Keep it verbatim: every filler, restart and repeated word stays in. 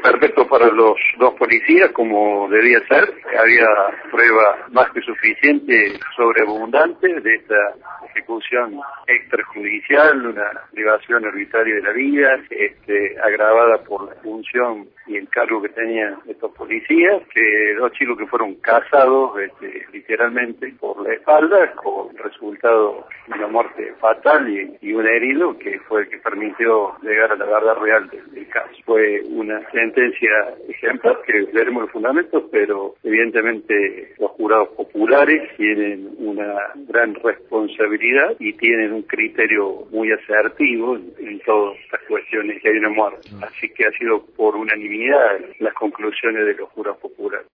perfecto para los dos policías, como debía ser. Había prueba más que suficiente, sobreabundante, de esta ejecución extrajudicial, una privación arbitraria de la vida, este, agravada por la función y el cargo que tenían estos policías, que dos chicos que fueron cazados este, literalmente por la espalda, con resultado de una muerte fatal y, y un herido que fue el que permitió llegar a la verdad real del, del caso. Fue una sentencia ejemplar que veremos los fundamentos, pero evidentemente los jurados populares tienen una gran responsabilidad y tienen un criterio muy asertivo en, en todas estas cuestiones que hay una muerte. Así que ha sido por unanimidad las conclusiones de los jurados populares.